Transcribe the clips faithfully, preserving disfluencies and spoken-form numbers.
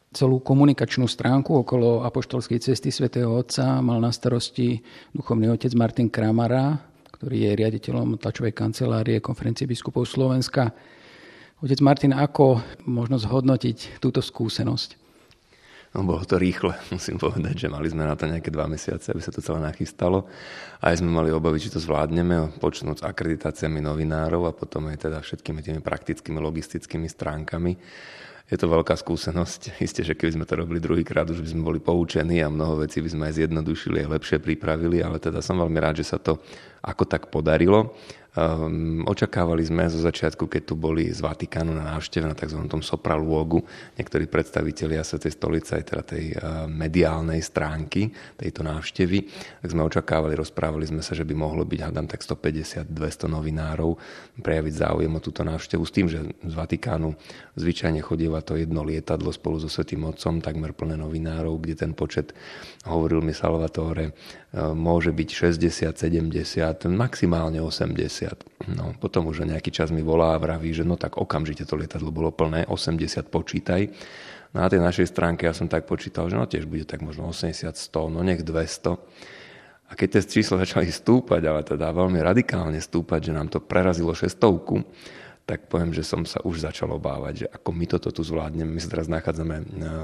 Celú komunikačnú stránku okolo apoštolskej cesty svätého Otca mal na starosti duchovný otec Martin Kramara, ktorý je riaditeľom tlačovej kancelárie Konferencie biskupov Slovenska. Otec Martin, ako možno zhodnotiť túto skúsenosť? No, bolo to rýchle, musím povedať, že mali sme na to nejaké dva mesiace, aby sa to celé nachystalo. Aj sme mali obavy, či to zvládneme, počnúť s akreditáciami novinárov a potom aj teda všetkými tými praktickými, logistickými stránkami. Je to veľká skúsenosť. Isté, že keby sme to robili druhýkrát, už by sme boli poučení a mnoho vecí by sme aj zjednodušili a lepšie pripravili, ale teda som veľmi rád, že sa to ako tak podarilo. Um, očakávali sme zo začiatku, keď tu boli z Vatikánu na návšteve na tzv. Tom sopralógu niektorí predstavitelia Svätej stolice aj teda tej uh, mediálnej stránky tejto návštevy, tak sme očakávali, rozprávali sme sa, že by mohlo byť, hádam, tak stopäťdesiat dvesto novinárov prejaviť záujem o túto návštevu s tým, že z Vatikánu zvyčajne chodíva to jedno lietadlo spolu so Svätým Otcom, takmer plné novinárov, kde ten počet, hovoril mi Salvatore, môže byť šesťdesiat, sedemdesiat, maximálne osemdesiat. No, potom už nejaký čas mi volá a vraví, že no tak okamžite to lietadlo bolo plné, osemdesiat počítaj. Na tej našej stránke ja som tak počítal, že no tiež bude tak možno osemdesiat, sto, no nech dvesto. A keď tie čísla začali stúpať, ale teda veľmi radikálne stúpať, že nám to prerazilo šestovku, tak poviem, že som sa už začal obávať, že ako my toto tu zvládneme. My sa teraz nachádzame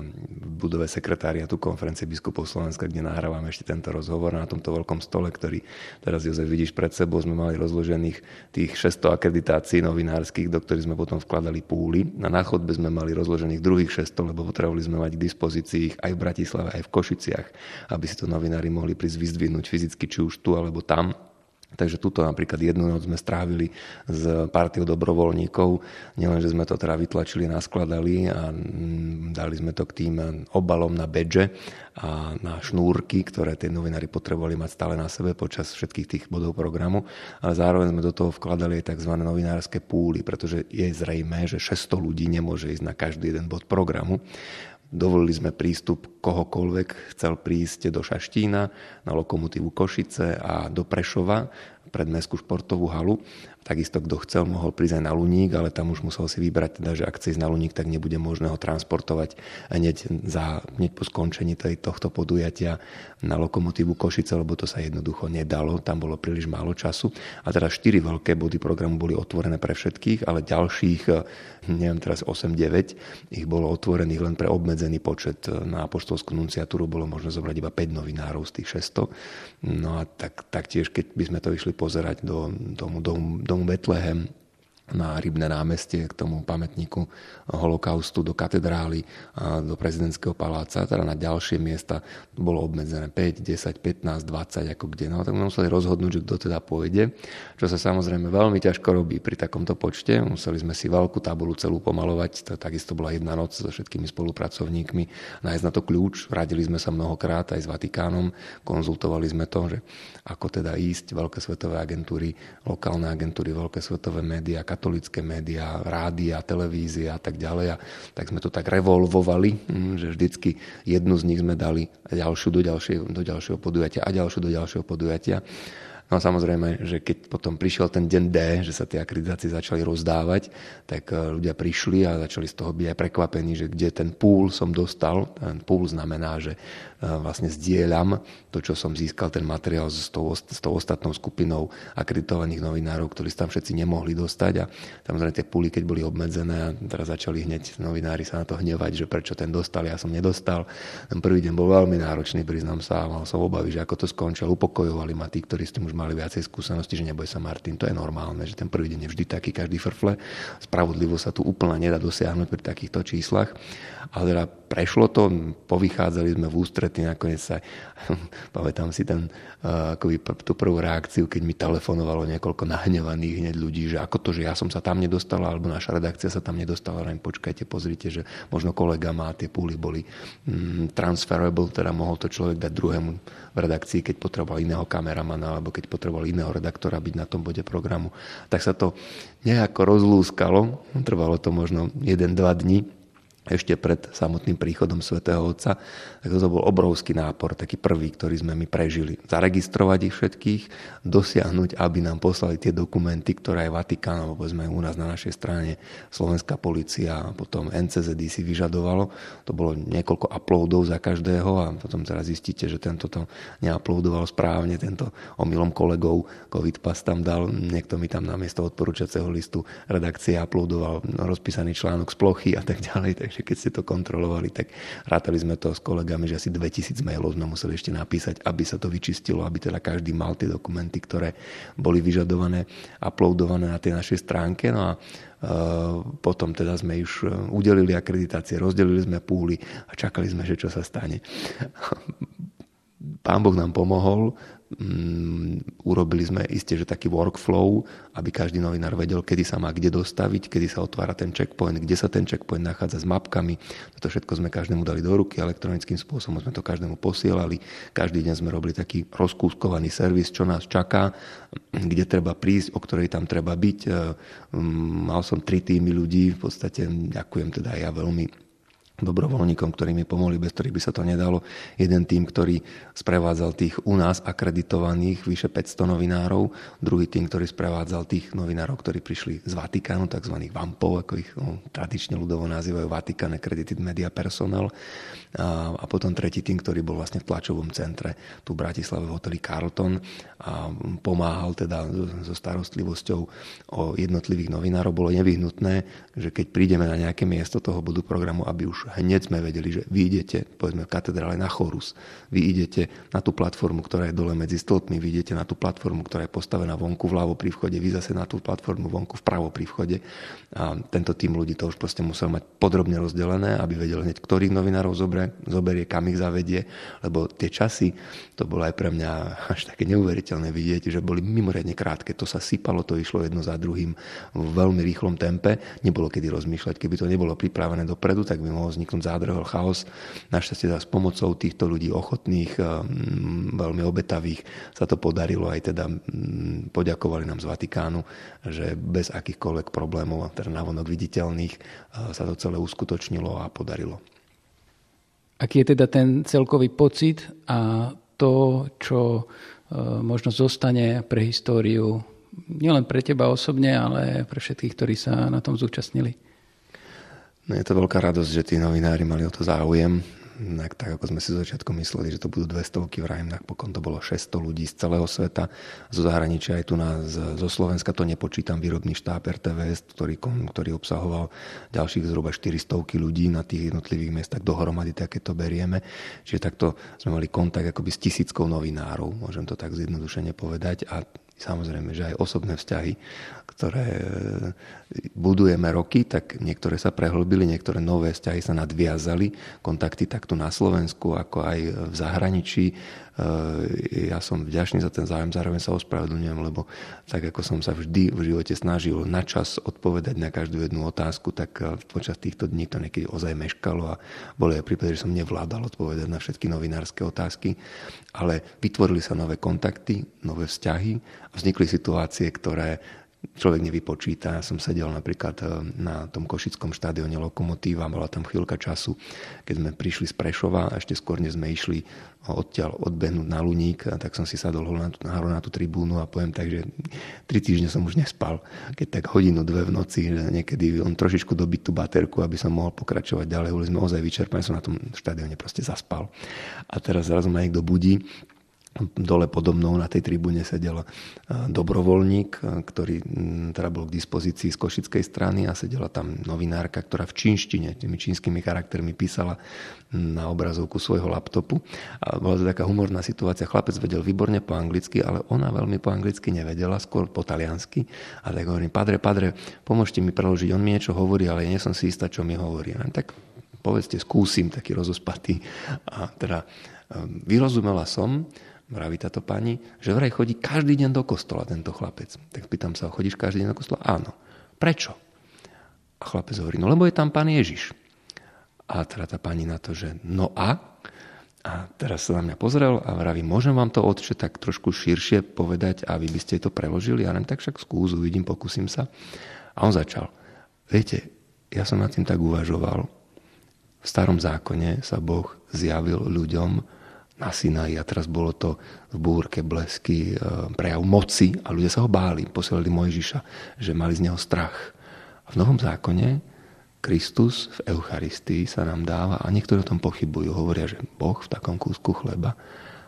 v budove sekretariatu Konferencie biskupov Slovenska, kde nahrávame ešte tento rozhovor na tomto veľkom stole, ktorý teraz, Jozef, vidíš pred sebou. Sme mali rozložených tých šesťsto akreditácií novinárskych, do ktorých sme potom vkladali púly. Na chodbe sme mali rozložených druhých šesťsto, lebo potrebovali sme mať k dispozícii ich aj v Bratislave, aj v Košiciach, aby si to novinári mohli prísť vyzdvihnúť fyzicky, či už tu alebo tam. Takže tuto napríklad jednu noc sme strávili s partiou dobrovoľníkov. Nielen, že sme to teda vytlačili, naskladali a dali sme to k tým obalom na bedže a na šnúrky, ktoré tie novinári potrebovali mať stále na sebe počas všetkých tých bodov programu. Ale zároveň sme do toho vkladali aj tzv. Novinárske púly, pretože je zrejmé, že šesťsto ľudí nemôže ísť na každý jeden bod programu. Dovolili sme prístup kohokoľvek chcel prísť do Šaštína, na Lokomotívu Košice a do Prešova pred mestskú športovú halu. Takisto, kto chcel, mohol prísť aj na Luník, ale tam už musel si vybrať, teda, že ak chce ísť na Luník, tak nebude možné ho transportovať hneď, za, hneď po skončení tohto podujatia na Lokomotívu Košice, lebo to sa jednoducho nedalo, tam bolo príliš málo času. A teda štyri veľké body programu boli otvorené pre všetkých, ale ďalších, neviem teraz osem deväť, ich bolo otvorených len pre obmedzený počet. Na apoštolskú nunciatúru bolo možné zobrať iba päť novinárov z tých šesťsto. No a tak, taktiež, keď by sme to išli pozerať do domu, domu, domu Betlehem, na Rybné námestie, k tomu pamätníku holokaustu, do katedrály, do prezidentského paláca, teda na ďalšie miesta bolo obmedzené päť, desať, pätnásť, dvadsať, ako kde. No tak sme museli rozhodnúť, že kto teda pôjde, čo sa samozrejme veľmi ťažko robí pri takomto počte. Museli sme si veľkú tabulu celú pomalovať, to takisto bola jedna noc so všetkými spolupracovníkmi, nájsť na to kľúč, radili sme sa mnohokrát aj s Vatikánom, konzultovali sme to, že ako teda ísť, veľké svetové agentúry, lokálne agentúry, veľké svetové médiá, katolícke médiá, rádia, televízia a tak ďalej. A tak sme to tak revolvovali, že vždycky jednu z nich sme dali ďalšiu do ďalšieho, do ďalšieho podujatia a ďalšiu do ďalšieho podujatia. No samozrejme, že keď potom prišiel ten deň D, že sa tie akreditácie začali rozdávať, tak ľudia prišli a začali z toho byť aj prekvapení, že kde ten pool som dostal. Ten pool znamená, že vlastne zdieľam to, čo som získal, ten materiál s tou, s tou ostatnou skupinou akreditovaných novinárov, ktorí sa tam všetci nemohli dostať. A samozrejme tie púly, keď boli obmedzené, a teraz začali hneď novinári sa na to hnevať, že prečo ten dostal, ja som nedostal. Ten prvý deň bol veľmi náročný, priznám sa, a mal som obavy, že ako to skončilo. Upokojovali ma tí, ktorí s tým už mali viacej skúsenosti, že neboj sa, Martin, to je normálne, že ten prvý deň je vždy taký, každý frfle. Spravodlivo sa tu úplne nedá dosiahnuť pri takýchto číslach. Ale teda prešlo to, povychádzali sme v ústretí, nakoniec sa, pamätám si ten, uh, akoby tú prvú reakciu, keď mi telefonovalo niekoľko nahnevaných hneď ľudí, že ako to, že ja som sa tam nedostala, alebo naša redakcia sa tam nedostala, len počkajte, pozrite, že možno kolega má, tie púly boli mm, transferable, teda mohol to človek dať druhému v redakcii, keď potreboval iného kameramana, alebo keď potreboval iného redaktora byť na tom bode programu. Tak sa to nejako rozlúskalo, trvalo to možno jeden dva dni, ešte pred samotným príchodom svätého Otca, tak to bol obrovský nápor, taký prvý, ktorý sme my prežili. Zaregistrovať ich všetkých, dosiahnuť, aby nám poslali tie dokumenty, ktoré aj Vatikán, alebo povedzme u nás na našej strane Slovenská polícia a potom en cé zet í si vyžadovalo. To bolo niekoľko uploadov za každého a potom teraz zistíte, že tento to neuploadoval správne, tento omylom kolegov COVID pas tam dal, niekto mi tam namiesto odporúčacieho listu redakcie uploadoval rozpísaný článok z plochy a tak ďalej. Takže keď ste to kontrolovali, tak rátali sme to s kolegami, že asi dvetisíc mailov sme museli ešte napísať, aby sa to vyčistilo, aby teda každý mal tie dokumenty, ktoré boli vyžadované, uploadované na tej našej stránke. No a e, potom teda sme už udelili akreditácie, rozdelili sme púly a čakali sme, že čo sa stane. Pán Boh nám pomohol, um, urobili sme isté, že taký workflow, aby každý novinár vedel, kedy sa má kde dostaviť, kedy sa otvára ten checkpoint, kde sa ten checkpoint nachádza s mapkami. Toto všetko sme každému dali do ruky, elektronickým spôsobom sme to každému posielali. Každý deň sme robili taký rozkúskovaný servis, čo nás čaká, kde treba prísť, o ktorej tam treba byť. Um, mal som tri týmy ľudí, v podstate ďakujem teda ja veľmi dobrovoľníkom, ktorí mi pomohli, bez ktorých by sa to nedalo. Jeden tým, ktorý sprevádzal tých u nás akreditovaných vyše päťsto novinárov, druhý tým, ktorý sprevádzal tých novinárov, ktorí prišli z Vatikánu, tzv. vampov, ako ich no, tradične ľudovo nazývajú Vatican Accredited Media Personnel. A, a potom tretí tým, ktorý bol vlastne v tlačovom centre tu v Bratislave v hoteli Carlton a pomáhal teda so starostlivosťou o jednotlivých novinárov. Bolo nevyhnutné, že keď prídeme na nejaké miesto toho bodu programu, aby už hneď sme vedeli, že vy idete, povedzme v katedrále na chorus, vy idete na tú platformu, ktorá je dole medzi stĺpmi, vy idete na tú platformu, ktorá je postavená vonku vľavo pri vchode, vy zase na tú platformu vonku vpravo pri vchode. A tento tým ľudí to už proste musel mať podrobne rozdelené, aby vedel hneď, ktorých novinárov zoberie, zoberie, kam ich zavedie, lebo tie časy, to bolo aj pre mňa až také neuveriteľné vidieť, že boli mimoriadne krátke. To sa sypalo, to išlo jedno za druhým v veľmi rýchlom tempe. Nebolo kedy rozmýšľať, keby to nebolo pripravené dopredu, tak by mohol vzniknúť zádrhel, chaos. Našťastie s pomocou týchto ľudí ochotných, veľmi obetavých sa to podarilo, aj teda poďakovali nám z Vatikánu, že bez akýchkoľvek problémov, teda navonok viditeľných, sa to celé uskutočnilo a podarilo. Aký je teda ten celkový pocit a to, čo možno zostane pre históriu, nielen pre teba osobne, ale pre všetkých, ktorí sa na tom zúčastnili? No je to veľká radosť, že tí novinári mali o to záujem. Tak, tak ako sme si z začiatku mysleli, že to budú dvestovky, vrajem, napokon to bolo šesťsto ľudí z celého sveta, zo zahraničia aj tu na, zo Slovenska, to nepočítam výrobný štáb er té vé es, ktorý, ktorý obsahoval ďalších zhruba štyristovky ľudí na tých jednotlivých miestach dohromady, také to berieme. Čiže takto sme mali kontakt akoby s tisíckou novinárov, môžem to tak zjednodušene povedať, a samozrejme, že aj osobné vzťahy, ktoré budujeme roky, tak niektoré sa prehlbili, niektoré nové vzťahy sa nadviazali, kontakty takto na Slovensku, ako aj v zahraničí. Ja som vďačný za ten záujem, zároveň sa ospravedlňujem, lebo tak ako som sa vždy v živote snažil na čas odpovedať na každú jednu otázku, tak počas týchto dní to niekedy ozaj meškalo a boli aj prípady, že som nevládal odpovedať na všetky novinárske otázky, ale vytvorili sa nové kontakty, nové vzťahy a vznikli situácie, ktoré človek nevypočíta. Ja som sedel napríklad na tom košickom štádione Lokomotíva, bola tam chvíľka času, keď sme prišli z Prešova a ešte skôr, než sme išli odtiaľ odbehnúť na Luník, tak som si sadol na tú, na tú tribúnu a poviem tak, že tri týždne som už nespal. Keď tak hodinu, dve v noci, že niekedy on trošičku dobiť tú baterku, aby som mohol pokračovať ďalej. Boli sme ozaj vyčerpaní, som na tom štádione proste zaspal. A teraz zrazu ma niekto budí. Dole podo mnou na tej tribúne sedel dobrovoľník, ktorý teda bol k dispozícii z košickej strany, a sedela tam novinárka, ktorá v čínštine, tými čínskymi charaktermi písala na obrazovku svojho laptopu. A bola to taká humorná situácia. Chlapec vedel výborne po anglicky, ale ona veľmi po anglicky nevedela, skôr po taliansky. A tak hovorím: padre, padre, pomôžte mi preložiť. On mi niečo hovorí, ale ja nie som si istá, čo mi hovorí. A tak povedzte, skúsim, taký rozospatý. A teda vyrozumela som, vraví táto pani, že vraj chodí každý deň do kostola tento chlapec. Tak pýtam sa: chodíš každý deň do kostola? Áno. Prečo? A chlapec hovorí: no lebo je tam pán Ježiš. A teda tá pani na to, že no a? A teraz sa na mňa pozrel a vraví: môžem vám to, otče, tak trošku širšie povedať a vy by ste to preložili? Ja neviem, tak však skús, uvidím, pokúsim sa. A on začal: viete, ja som nad tým tak uvažoval, V starom zákone sa Boh zjavil ľuďom na Sinaji a teraz bolo to v búrke, blesky, prejav moci a ľudia sa ho báli. Posielali Mojžiša, že mali z neho strach. A v Novom zákone Kristus v Eucharistii sa nám dáva a niektorí o tom pochybujú. Hovoria, že Boh v takom kúsku chleba.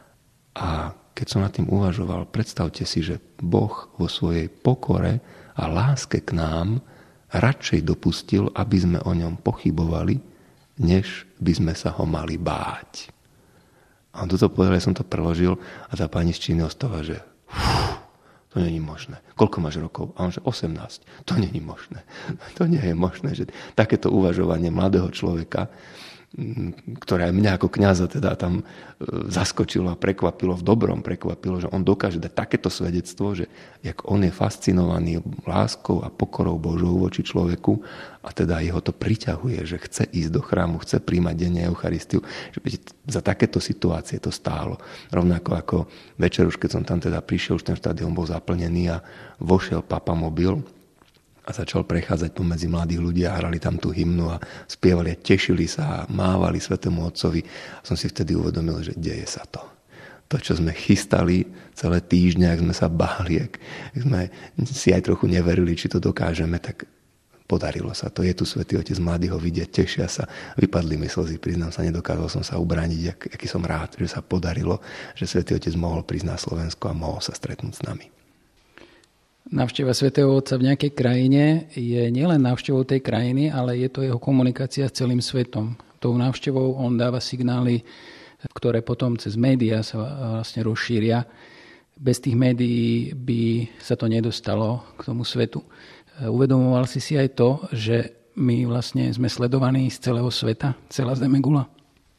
A keď som nad tým uvažoval, predstavte si, že Boh vo svojej pokore a láske k nám radšej dopustil, aby sme o ňom pochybovali, než by sme sa ho mali báť. A on toto povedal, ja som to preložil a tá pani z Číny ostala, že fú, to nie je možné. Koľko máš rokov? A on, že osemnásť. To nie je možné. To nie je možné, že takéto uvažovanie mladého človeka, ktoré aj mňa ako kňaza teda tam zaskočilo a prekvapilo, v dobrom prekvapilo, že on dokáže dať takéto svedectvo, že jak on je fascinovaný láskou a pokorou Božou voči človeku a teda jeho to priťahuje, že chce ísť do chrámu, chce príjmať denne Eucharistiu, že za takéto situácie to stálo. Rovnako ako večer už, keď som tam teda prišiel, už ten štadión bol zaplnený a vošiel papamobil a začal prechádzať pomedzi mladých ľudí a hrali tam tú hymnu a spievali a tešili sa a mávali Svätému Otcovi. A som si vtedy uvedomil, že deje sa to. To, čo sme chystali celé týždne, ak sme sa báli, ak sme si aj trochu neverili, či to dokážeme, tak podarilo sa to. Je tu Svätý Otec, mladí ho vidia, tešia sa. Vypadli mi slzy, priznám sa, nedokázal som sa ubrániť, ak, aký som rád, že sa podarilo, že Svätý Otec mohol prísť na Slovensko a mohol sa stretnúť s nami. Návšteva Svätého Otca v nejakej krajine je nielen návštevou tej krajiny, ale je to jeho komunikácia s celým svetom. Tou návštevou on dáva signály, ktoré potom cez médiá sa vlastne rozšíria. Bez tých médií by sa to nedostalo k tomu svetu. Uvedomoval si si aj to, že my vlastne sme sledovaní z celého sveta, celá Zemegula?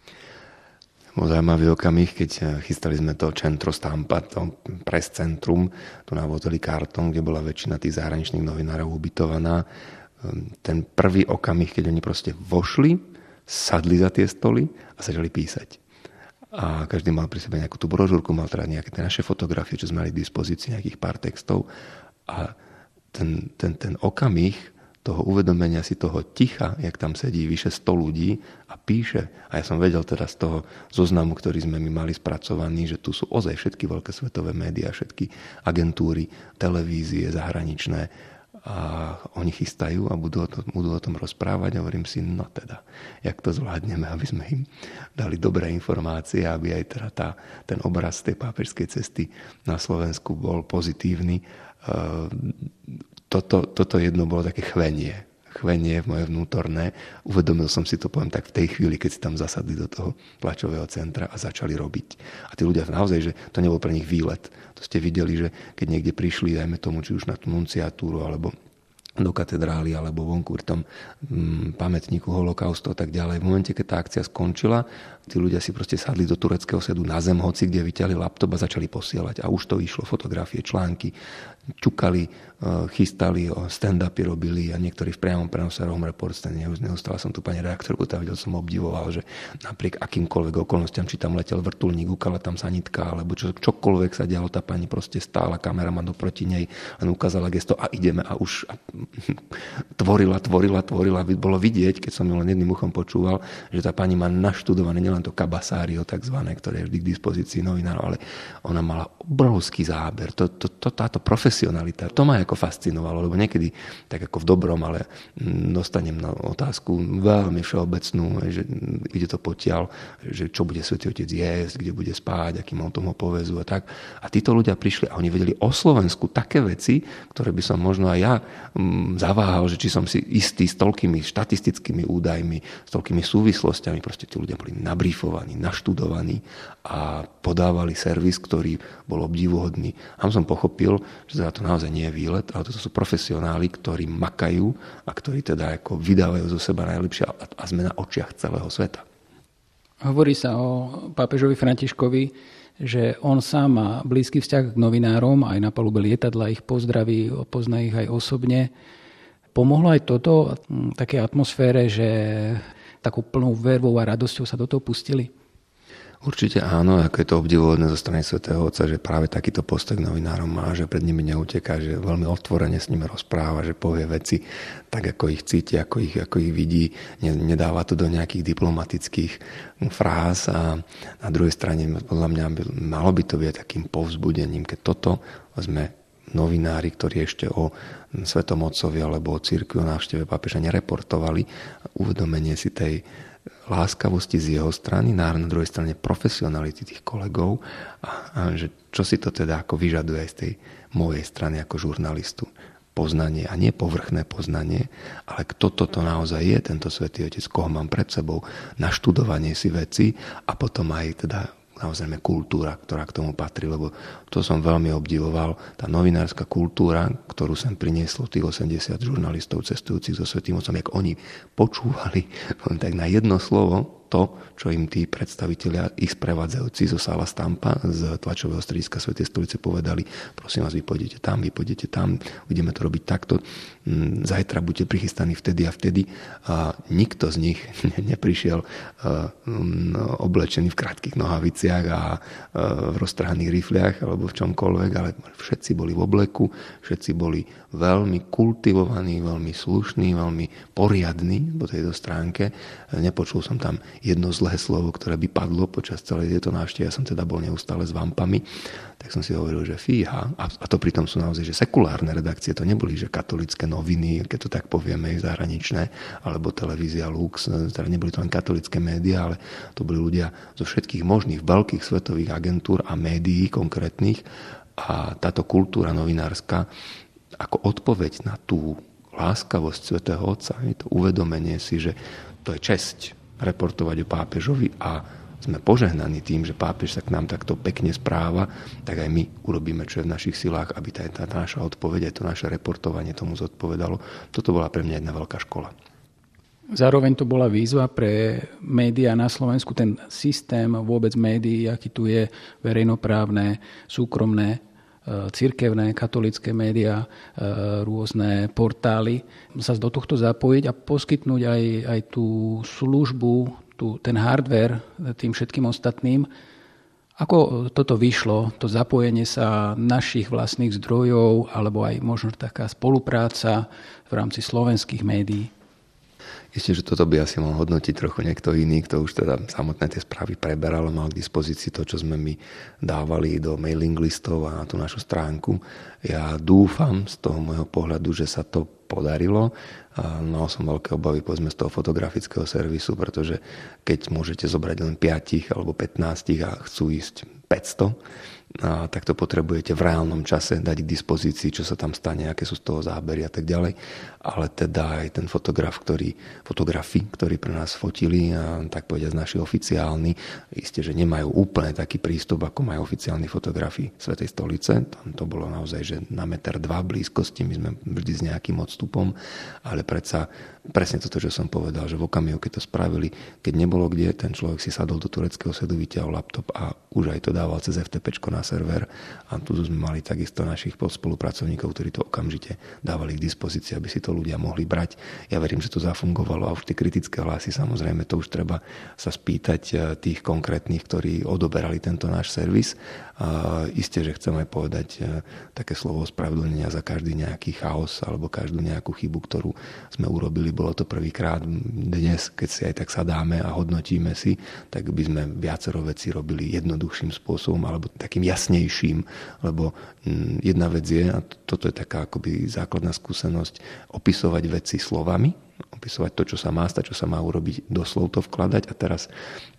Bol zaujímavý okamih, keď chystali sme to Centro Stampa, to press centrum, tu na hoteli Carlton, kde bola väčšina tých zahraničných novinárov ubytovaná. Ten prvý okamih, keď oni proste vošli, sadli za tie stoly a začali písať. A každý mal pri sebe nejakú tú brožúrku, mal teda nejaké tie naše fotografie, čo sme mali k dispozícii, nejakých pár textov. A ten, ten, ten okamih toho uvedomenia si toho ticha, jak tam sedí vyše sto ľudí a píše. A ja som vedel teda z toho zoznamu, ktorý sme my mali spracovaný, že tu sú ozaj všetky veľké svetové médiá, všetky agentúry, televízie zahraničné a oni chystajú a budú o, to, budú o tom rozprávať a hovorím si, no teda, jak to zvládneme, aby sme im dali dobré informácie, aby aj teda tá, ten obraz tej pápežskej cesty na Slovensku bol pozitívny. Toto, toto jedno bolo také chvenie. Chvenie moje vnútorné. Uvedomil som si to, poviem tak, v tej chvíli, keď si tam zasadli do toho tlačového centra a začali robiť. A tí ľudia naozaj, že to nebol pre nich výlet. To ste videli, že keď niekde prišli, dajme tomu, či už na tú nunciatúru, alebo do katedrály, alebo vonku pri tom mm, pamätníku holokaustu a tak ďalej. V momente, keď tá akcia skončila, tí ľudia si proste sadli do tureckého sedu na zem, hoci kde vyťahli laptop a začali posielať. A už to išlo, fotografie, články, čukali, chystali, stand-upy robili a niektorí v priamom prenose Rome Reports, ten neustále som tu pani redaktorku, tam videl, som obdivoval, že napriek akýmkoľvek okolnostiam, či tam letel vrtuľník, ukala tam sanitka, alebo čo, čokoľvek sa dialo, tá pani proste stála, kameraman doproti nej a ukázala gesto a ideme a už a tvorila, tvorila, tvorila. Bolo vidieť, keď som ju len jedným uchom počúval, že tá pani má naštudované nielen to kabasário takzvané, ktoré je vždy k dispozícii novinárov, ale ona mala obrovský záber. To, to, to, táto profesionalita, to ma ako fascinovalo, lebo niekedy, tak ako v dobrom, ale dostanem na otázku veľmi všeobecnú, že ide to potiaľ, že čo bude Svätý Otec jesť, kde bude spáť, akým o tom ho povezú a tak. A títo ľudia prišli a oni vedeli o Slovensku také veci, ktoré by som možno aj ja zaváhal, že či som si istý s toľkými štatistickými údajmi, s toľkými súvislostiami. Proste tí ľudia boli nabrífovaní, naštudovaní a podávali servis, ktorý bol obdivuhodný. A som pochopil, že teda to naozaj nie je výlet, ale to sú profesionáli, ktorí makajú a ktorí teda ako vydávajú zo seba najlepšie a sme na očiach celého sveta. Hovorí sa o pápežovi Františkovi, že on sám má blízky vzťah k novinárom, aj na palube lietadla ich pozdraví, pozná ich aj osobne. Pomohlo aj toto také atmosfére, že takou plnou vervou a radosťou sa do toho pustili? Určite áno, ako je to obdivuhodné zo strany svätého Otca, že práve takýto postoj k novinárom má, že pred nimi neuteká, že veľmi otvorene s nimi rozpráva, že povie veci tak, ako ich cíti, ako ich, ako ich vidí, nedáva to do nejakých diplomatických fráz a na druhej strane podľa mňa malo by to byť takým povzbudením, keď toto sme novinári, ktorí ešte o Svätom Otcovi alebo o cirkvi, o návšteve pápeža nereportovali, uvedomenie si tej láskavosti z jeho strany, na druhej strane profesionality tých kolegov a, a že čo si to teda ako vyžaduje aj z tej mojej strany ako žurnalistu. Poznanie a nie povrchné poznanie, ale kto toto naozaj je, tento Svätý Otec, koho mám pred sebou, naštudovanie si veci a potom aj teda naozaj kultúra, ktorá k tomu patrí, lebo to som veľmi obdivoval. Tá novinárska kultúra, ktorú sem prinieslo tých osemdesiat žurnalistov cestujúcich so Svätým Otcom, jak oni počúvali tak na jedno slovo to, čo im tí predstavitelia, ich sprevádzajúci zo Sala Stampa z tlačového strediska Svätej stolice povedali, prosím vás, vy pôjdete tam, vy pôjdete tam, budeme to robiť takto, zajtra buďte prichystaní vtedy a vtedy. A nikto z nich neprišiel oblečený v krátkych nohaviciach a v roztrhaných rifliach alebo v čomkoľvek, ale všetci boli v obleku, všetci boli veľmi kultivovaní, veľmi slušní, veľmi poriadni po tejto stránke. Nepočul som tam jedno zlé slovo, ktoré by padlo počas celej tejto návštevy. Ja som teda bol neustále s vampami, tak som si hovoril, že fíha. A to pritom sú naozaj že sekulárne redakcie, to neboli že katolické noviny, keď to tak povieme, zahraničné, alebo televízia Lux, teda neboli to len katolické médiá, ale to boli ľudia zo všetkých možných veľkých svetových agentúr a médií konkrétnych. A táto kultúra novinárska ako odpoveď na tú láskavosť Svätého Otca, je to uvedomenie si, že to je česť reportovať o pápežovi a sme požehnaní tým, že pápež sa k nám takto pekne správa, tak aj my urobíme, čo je v našich silách, aby tá, tá naša odpoveď, aj to naše reportovanie tomu zodpovedalo. Toto bola pre mňa jedna veľká škola. Zároveň to bola výzva pre médiá na Slovensku, ten systém vôbec médií, aký tu je, verejnoprávne, súkromné, cirkevné, katolické médiá, rôzne portály, sa do tohto zapojiť a poskytnúť aj, aj tú službu, tú, ten hardware tým všetkým ostatným. Ako toto vyšlo, to zapojenie sa našich vlastných zdrojov alebo aj možno taká spolupráca v rámci slovenských médií? Isté, že toto by asi mohol hodnotiť trochu niekto iný, kto už teda samotné tie správy preberal a mal k dispozícii to, čo sme my dávali do mailing listov a na tú našu stránku. Ja dúfam z toho môjho pohľadu, že sa to podarilo. Mal som veľké obavy povedzme z toho fotografického servisu, pretože keď môžete zobrať len päť alebo pätnásť a chcú ísť päťsto, a tak to potrebujete v reálnom čase dať k dispozícii, čo sa tam stane, aké sú z toho zábery a tak ďalej. Ale teda aj ten fotograf, ktorý, fotografi, ktorí pre nás fotili, a tak povedať naši oficiálni, isté, že nemajú úplne taký prístup, ako majú oficiálni fotografi Svätej stolice. Tam to bolo naozaj, že na meter dva blízkosti, my sme vždy s nejakým odstupom, ale predsa presne toto, čo som povedal, že v okamihu, keď to spravili, keď nebolo kde, ten človek si sadol do tureckého sedu, vyťahol laptop a už aj to dával cez ef té péčko na server. A tu sme mali takisto našich spolupracovníkov, ktorí to okamžite dávali k dispozícii, aby si to ľudia mohli brať. Ja verím, že to zafungovalo a už tie kritické hlasy, samozrejme, to už treba sa spýtať tých konkrétnych, ktorí odoberali tento náš servis. A isté, že chcem aj povedať také slovo ospravedlnenia za každý nejaký chaos alebo každú nejakú chybu, ktorú sme urobili. Bolo to prvýkrát dnes, keď si aj tak sadáme a hodnotíme si, tak by sme viacero vecí robili jednoduchším spôsobom alebo takým jasnejším, lebo jedna vec je, a toto je taká akoby základná skúsenosť, opisovať veci slovami, opisovať to, čo sa má stať, čo sa má urobiť, doslov to vkladať a teraz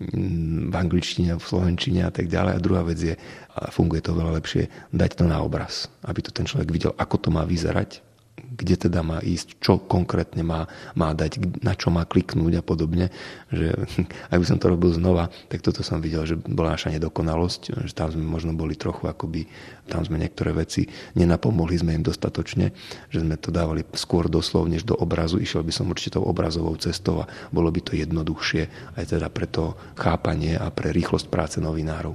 v angličtine, v slovenčine a tak ďalej. A druhá vec je, a funguje to veľa lepšie, dať to na obraz, aby to ten človek videl, ako to má vyzerať, kde teda má ísť, čo konkrétne má, má dať, na čo má kliknúť a podobne. Že, ak by som to robil znova, tak toto som videl, že bola naša nedokonalosť, že tam sme možno boli trochu akoby, tam sme niektoré veci nenapomohli sme im dostatočne, že sme to dávali skôr doslov, než do obrazu. Išiel by som určitou obrazovou cestou a bolo by to jednoduchšie aj teda pre to chápanie a pre rýchlosť práce novinárov.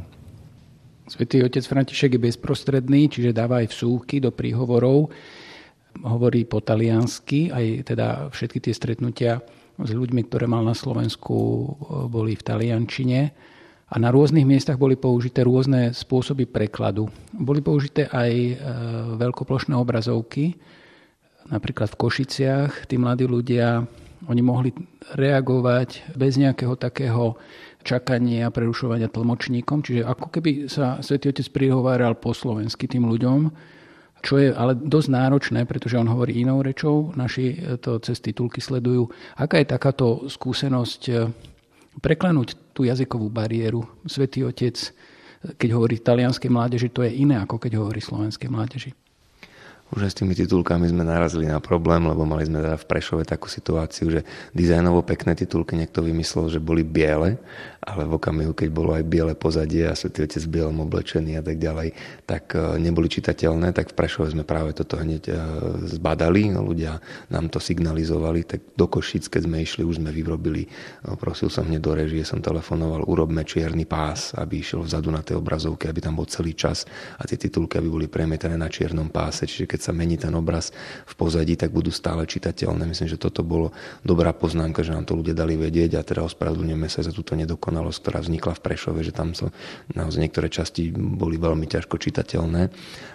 Svätý otec František je bezprostredný, čiže dáva aj vsúky do príhovorov. Hovorí po taliansky, aj teda všetky tie stretnutia s ľuďmi, ktoré mal na Slovensku, boli v taliančine. A na rôznych miestach boli použité rôzne spôsoby prekladu. Boli použité aj veľkoplošné obrazovky. Napríklad v Košiciach tí mladí ľudia, oni mohli reagovať bez nejakého takého čakania a prerušovania tlmočníkom. Čiže ako keby sa Svätý Otec prihováral po slovensky tým ľuďom, čo je ale dosť náročné, pretože on hovorí inou rečou. Naši to cez titulky sledujú. Aká je takáto skúsenosť preklenúť tú jazykovú bariéru? Svätý Otec, keď hovorí talianskej mládeži, to je iné, ako keď hovorí slovenskej mládeži. Už aj s tými titulkami sme narazili na problém, lebo mali sme teda v Prešove takú situáciu, že dizajnovo pekné titulky niekto vymyslel, že boli biele, ale v okamihu, keď bolo aj biele pozadie a Svätý Otec v bielom oblečený a tak ďalej, tak neboli čitateľné. Tak v Prešove sme práve toto hneď zbadali, ľudia nám to signalizovali, tak do Košíc, keď sme išli, už sme vyrobili, prosil som hneď do režie, som telefonoval, urobme čierny pás, aby išiel vzadu na tej obrazovke, aby tam bol celý čas a tie titulky aby boli premietané na čiernom páse, čiže keď sa mení ten obraz v pozadí, tak budú stále čitateľné. Myslím, že toto bolo dobrá poznámka, že nám to ľudia dali vedieť a teda ospravedlňujeme sa za túto nedokonalosť, ktorá vznikla v Prešove, že tam sa naozaj niektoré časti boli veľmi ťažko čitateľné.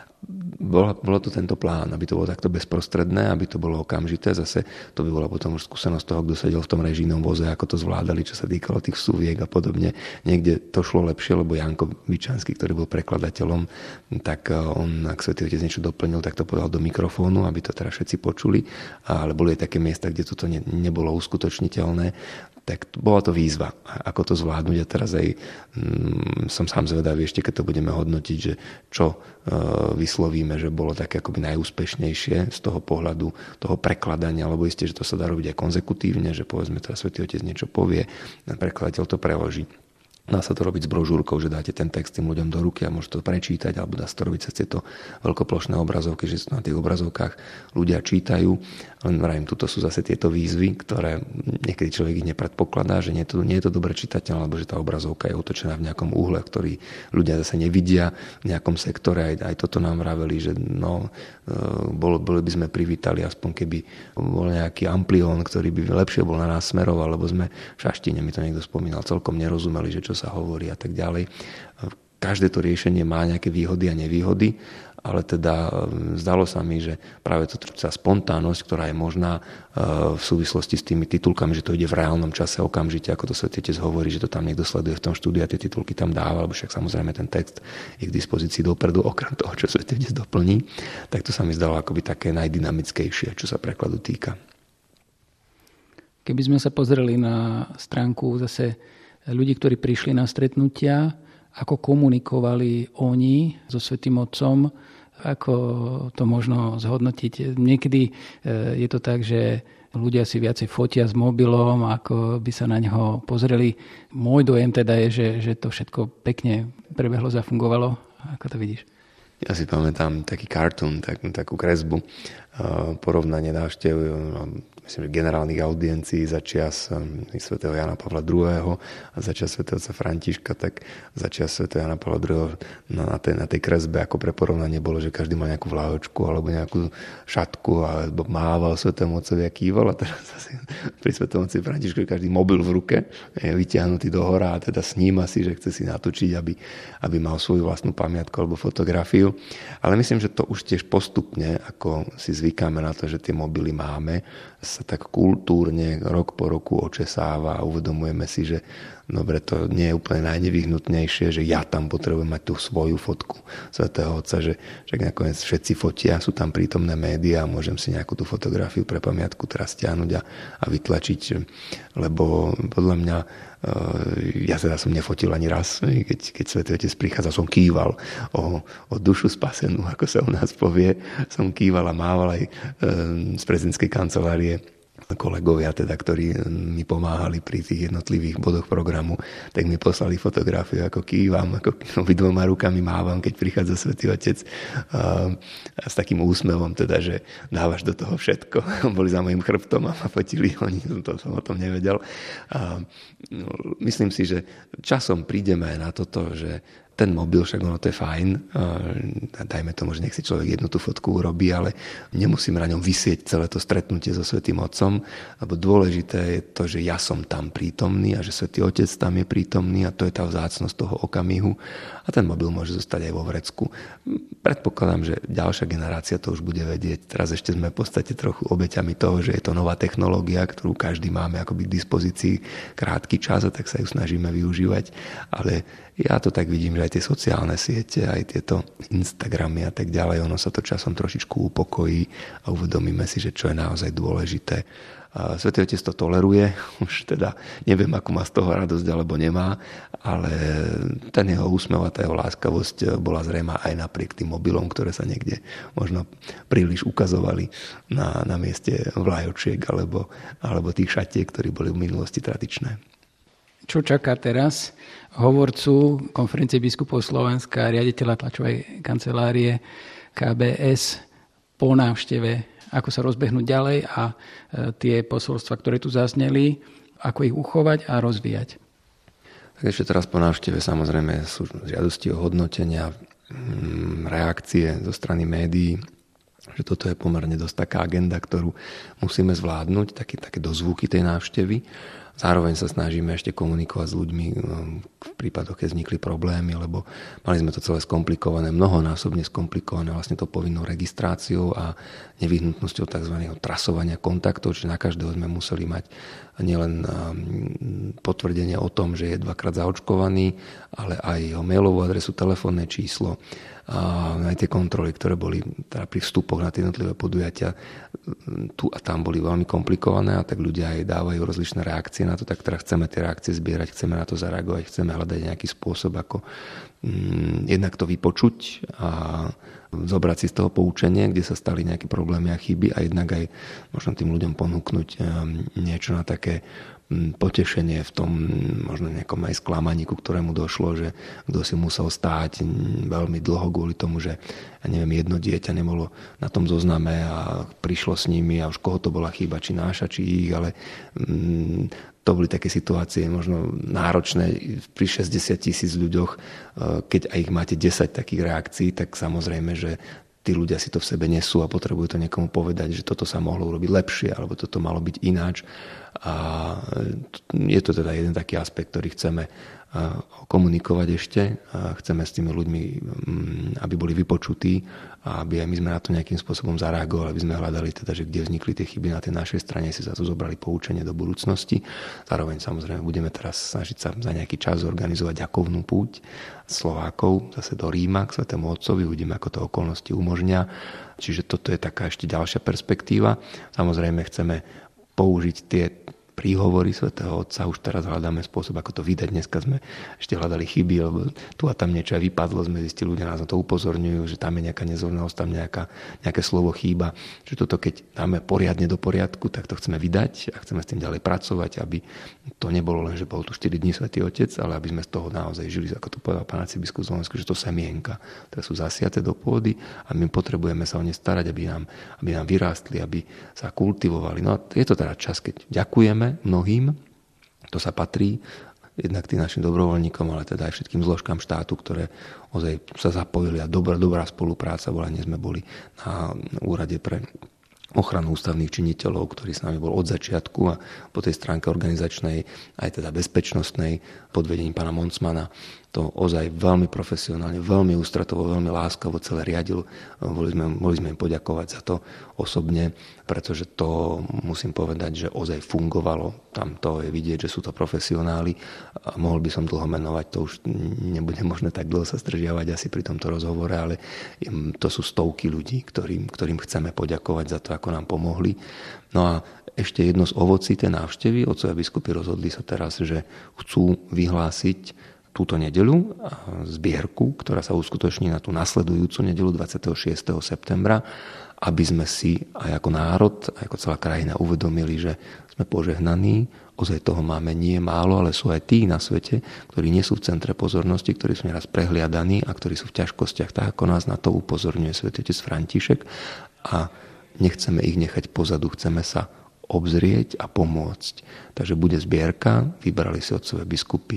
Bolo, bolo to tento plán, aby to bolo takto bezprostredné, aby to bolo okamžité. Zase to by bola potom už skúsenosť toho, kto sedel v tom režijnom voze, ako to zvládali, čo sa týkalo tých súviek a podobne. Niekde to šlo lepšie, lebo Janko Byčanský, ktorý bol prekladateľom, tak on, ak Svätý Otec niečo doplnil, tak to povedal do mikrofónu, aby to teda všetci počuli. Ale boli aj také miesta, kde toto ne, nebolo uskutočniteľné. Tak bola to výzva, ako to zvládnuť. A teraz aj mm, som sám zvedavý, ešte keď to budeme hodnotiť, že čo e, vyslovíme, že bolo také akoby najúspešnejšie z toho pohľadu toho prekladania, lebo isté, že to sa dá robiť aj konzekutívne, že povedzme teraz Svätý Otec niečo povie, prekladateľ to preloží. Dá sa to robiť s brožúrkou, že dáte ten text tým ľuďom do ruky a môžete to prečítať, alebo dá sa to robiť cez tieto veľkoplošné obrazovky, že na tých obrazovkách ľudia čítajú. Len vrajím, tuto sú zase tieto výzvy, ktoré niekedy človek ich nepredpokladá, že nie je to, nie je to dobre čitateľné, alebo že tá obrazovka je otočená v nejakom úhle, ktorý ľudia zase nevidia v nejakom sektore. Aj, aj toto nám vraveli, že no, bol, boli by sme privítali, aspoň keby bol nejaký amplión, ktorý by lepšie bol na nás smeroval, lebo sme v šaštine, mi to niekto spomínal, celkom nerozumeli, že čo sa hovorí a tak ďalej. Každé to riešenie má nejaké výhody a nevýhody, ale teda zdalo sa mi, že práve to tá spontánnosť, ktorá je možná v súvislosti s tými titulkami, že to ide v reálnom čase okamžite, ako to Svätý Otec hovorí, že to tam niekto sleduje v tom štúdiu a tie titulky tam dáva, lebo však samozrejme ten text je k dispozícii dopredu, okrem toho, čo Svätý Otec doplní, tak to sa mi zdalo akoby také najdynamickejšie, čo sa prekladu týka. Keby sme sa pozreli na stránku zase ľudí, ktorí prišli na stretnutia, ako komunikovali oni so Svätým Otcom, ako to možno zhodnotiť. Niekedy je to tak, že ľudia si viacej fotia s mobilom, ako by sa na neho pozreli. Môj dojem teda je, že, že to všetko pekne prebehlo, zafungovalo. Ako to vidíš? Ja si pamätám taký cartoon, tak, takú kresbu, porovnanie návštev, myslím, že generálnych audiencií za čias svätého Jana Pavla druhého. a za čias svätého otca Františka, tak za čias svätého Jana Pavla druhého. na tej, na tej kresbe ako pre porovnanie bolo, že každý mal nejakú vláhočku alebo nejakú šatku alebo mával svätému otcovi a kýval, a teraz zase pri svätom otcovi Františkovi každý mobil v ruke je vytiahnutý do hora a teda sníma si, že chce si natočiť, aby, aby mal svoju vlastnú pamiatku alebo fotografiu. Ale myslím, že to už tiež postupne, ako si zvykáme na to, že tie mobily máme, sa tak kultúrne rok po roku očesáva a uvedomujeme si, že dobre, to nie je úplne najnevyhnutnejšie, že ja tam potrebujem mať tú svoju fotku svätého Otca, že však nakoniec všetci fotia, sú tam prítomné médiá a môžem si nejakú tú fotografiu pre pamiatku teraz stiahnuť a, a vytlačiť, lebo podľa mňa ja teda som nefotil ani raz, keď, keď Svätý Otec prichádza, som kýval o, o dušu spasenú, ako sa u nás povie, som kýval a mával aj z prezidentskej kancelárie kolegovia, teda, ktorí mi pomáhali pri tých jednotlivých bodoch programu, tak mi poslali fotografiu, ako kývam, ako obidvoma rukami mávam, keď prichádza Svätý Otec a, a s takým úsmevom, teda, že dávaš do toho všetko. Boli za mojím chrbtom a ma fotili, oni to som o tom nevedel. A, no, myslím si, že časom prídeme aj na toto, že ten mobil, však ono to je fajn, dajme tomu, že nech si človek jednu tú fotku urobí, ale nemusím na ňom vysieť celé to stretnutie so Svätým Otcom, lebo dôležité je to, že ja som tam prítomný a že Svätý Otec tam je prítomný a to je tá vzácnosť toho okamihu a ten mobil môže zostať aj vo vrecku. Predpokladám, že ďalšia generácia to už bude vedieť. Teraz ešte sme v podstate trochu obeťami toho, že je to nová technológia, ktorú každý máme akoby k dispozícii krátky čas a tak sa ju snažíme využívať, ale ja to tak vidím, že aj tie sociálne siete, aj tieto Instagramy a tak ďalej, ono sa to časom trošičku upokojí a uvedomíme si, že čo je naozaj dôležité. Svätý Otec to toleruje, už teda neviem, akú má z toho radosť alebo nemá, ale ten jeho úsmev a tá jeho láskavosť bola zrejmá aj napriek tým mobilom, ktoré sa niekde možno príliš ukazovali na, na mieste vlajočiek alebo, alebo tých šatiek, ktorí boli v minulosti tradičné. Čo čaká teraz hovorcu Konferencie biskupov Slovenska, riaditeľa tlačovej kancelárie ká bé es po návšteve, ako sa rozbehnúť ďalej a tie posolstva, ktoré tu zazneli, ako ich uchovať a rozvíjať? Tak ešte teraz po návšteve samozrejme sú žiadosti o hodnotenia, reakcie zo strany médií, že toto je pomerne dosť taká agenda, ktorú musíme zvládnuť, také, také dozvuky tej návštevy. Zároveň sa snažíme ešte komunikovať s ľuďmi v prípadoch, keď vznikli problémy, lebo mali sme to celé skomplikované, mnohonásobne skomplikované vlastne to povinnou registráciou a nevyhnutnosťou tzv. Trasovania kontaktov, čiže na každého sme museli mať nielen potvrdenie o tom, že je dvakrát zaočkovaný, ale aj jeho mailovú adresu, telefónne číslo, a aj tie kontroly, ktoré boli teda pri vstupoch na tie jednotlivé podujatia, tu a tam boli veľmi komplikované a tak ľudia aj dávajú rozličné reakcie na to, tak teda chceme tie reakcie zbierať, chceme na to zareagovať, chceme hľadať nejaký spôsob, ako mm, jednak to vypočuť a zobrať si z toho poučenie, kde sa stali nejaké problémy a chyby a jednak aj možno tým ľuďom ponúknuť niečo na také potešenie v tom možno nejakom aj sklamaní, ku ktorému došlo, že kto si musel stáť veľmi dlho kvôli tomu, že ja neviem, jedno dieťa nebolo na tom zozname a prišlo s nimi a už koho to bola chyba, či náša, či ich, ale mm, to boli také situácie možno náročné pri šesťdesiat tisíc ľuďoch, keď aj ich máte desať takých reakcií, tak samozrejme, že tí ľudia si to v sebe nesú a potrebujú to niekomu povedať, že toto sa mohlo urobiť lepšie alebo toto malo byť ináč. A je to teda jeden taký aspekt, ktorý chceme komunikovať ešte. A chceme s tými ľuďmi, aby boli vypočutí a aby aj my sme na to nejakým spôsobom zareagovali, aby sme hľadali teda, že kde vznikli tie chyby na tej našej strane, si za to zobrali poučenie do budúcnosti. Zároveň samozrejme budeme teraz snažiť sa za nejaký čas zorganizovať ďakovnú púť Slovákov zase do Ríma k Svätému Otcovi. Uvidíme, ako to okolnosti umožnia. Čiže toto je taká ešte ďalšia perspektíva. Samozrejme chceme použiť tie príhovory Svätého Otca. Už teraz hľadáme spôsob, ako to vydať. Dneska sme ešte hľadali chyby, lebo tu a tam niečo aj vypadlo. Sme zistili, ľudia nás na to upozorňujú, že tam je nejaká nezrovnalosť, tam nejaká, nejaké slovo chýba. Čiže toto, keď dáme poriadne do poriadku, tak to chceme vydať a chceme s tým ďalej pracovať, aby to nebolo len, že bol tu štyri dní Svätý Otec, ale aby sme z toho naozaj žili, ako to povedal pán arcibiskup Slovensku, že to semienka, ktoré sú zasiate do pôdy a my potrebujeme sa o ne starať, aby nám, aby nám vyrástli, aby sa kultivovali. No je to teda čas, keď ďakujeme mnohým, to sa patrí jednak tým našim dobrovoľníkom, ale teda aj všetkým zložkám štátu, ktoré ozaj sa zapojili a dobrá, dobrá spolupráca bola. Dnes sme boli na úrade pre ochranu ústavných činiteľov, ktorý s nami bol od začiatku a po tej stránke organizačnej, aj teda bezpečnostnej, pod vedením pána Moncmana, to ozaj veľmi profesionálne, veľmi ústretovo, veľmi láskavo celé riadil. Boli sme, boli sme im poďakovať za to osobne, pretože to musím povedať, že ozaj fungovalo. Tam to je vidieť, že sú to profesionáli. A mohol by som dlho menovať, to už nebude možné tak dlho sa zdržiavať asi pri tomto rozhovore, ale to sú stovky ľudí, ktorým, ktorým chceme poďakovať za to, ako nám pomohli. No a ešte jedno z ovocí tej návštevy, otcovia biskupy rozhodli sa teraz, že chcú vyhlásiť túto nedeľu zbierku, ktorá sa uskutoční na tú nasledujúcu nedeľu dvadsiateho šiesteho septembra, aby sme si aj ako národ, aj ako celá krajina uvedomili, že sme požehnaní, ozaj toho máme nie málo, ale sú aj tí na svete, ktorí nie sú v centre pozornosti, ktorí sú nieraz prehliadaní a ktorí sú v ťažkostiach, tak ako nás na to upozorňuje svätý otec František a nechceme ich nechať pozadu, chceme sa obzrieť a pomôcť. Takže bude zbierka, vybrali si otcové biskupy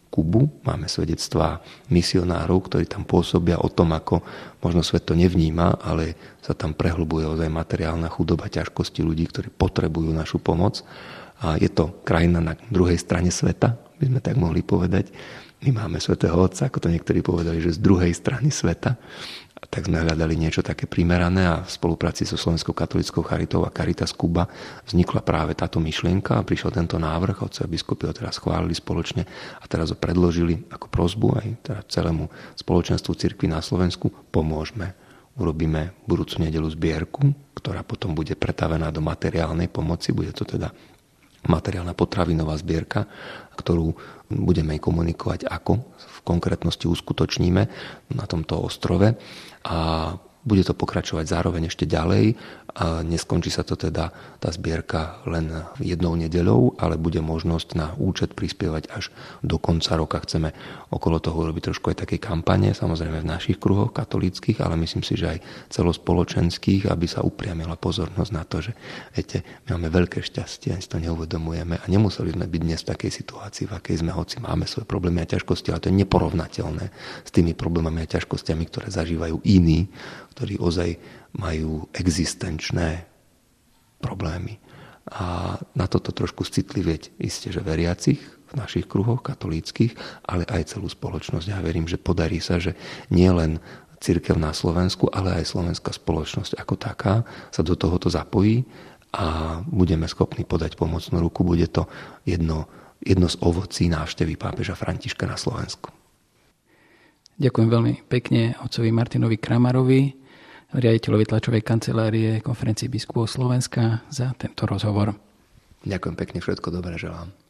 Kubu, máme svedectvá misionárov, ktorí tam pôsobia o tom, ako možno svet to nevníma, ale sa tam prehlbuje ozaj materiálna chudoba, ťažkosti ľudí, ktorí potrebujú našu pomoc. A je to krajina na druhej strane sveta, by sme tak mohli povedať. My máme Svätého Otca, ako to niektorí povedali, že z druhej strany sveta. A tak sme hľadali niečo také primerané a v spolupráci so Slovenskou katolíckou charitou a Caritas Kuba vznikla práve táto myšlienka a prišiel tento návrh. Otcovia biskupy ho teraz schválili spoločne a teraz ho predložili ako prosbu aj teda celému spoločenstvu cirkvi na Slovensku. Pomôžme. Urobíme budúcu nedeľu zbierku, ktorá potom bude pretavená do materiálnej pomoci. Bude to teda materiálna potravinová zbierka, ktorú budeme komunikovať, ako v konkrétnosti uskutočníme na tomto ostrove. A bude to pokračovať zároveň ešte ďalej a neskončí sa to teda tá zbierka len jednou nedeľou, ale bude možnosť na účet prispievať až do konca roka. Chceme okolo toho urobiť trošku aj také kampane, samozrejme v našich kruhoch katolíckych, ale myslím si, že aj celospoločenských, aby sa upriamila pozornosť na to, že viete, my máme veľké šťastie, ani si to neuvedomujeme a nemuseli sme byť dnes v takej situácii, v akej sme, hoci máme svoje problémy a ťažkosti, ale to je neporovnateľné s tými problémami a ťažkosťami, ktoré zažívajú iní, ktorí ozaj majú existenčné problémy. A na toto trošku citlivieť isté, že veriacich v našich kruhoch katolíckych, ale aj celú spoločnosť. Ja verím, že podarí sa, že nie len cirkev na Slovensku, ale aj slovenská spoločnosť ako taká sa do tohoto zapojí a budeme schopní podať pomocnú ruku. Bude to jedno, jedno z ovocí návštevy pápeža Františka na Slovensku. Ďakujem veľmi pekne otcovi Martinovi Kramarovi, riaditeľovi tlačovej kancelárie Konferencie biskupov Slovenska, za tento rozhovor. Ďakujem pekne, všetko dobré želám.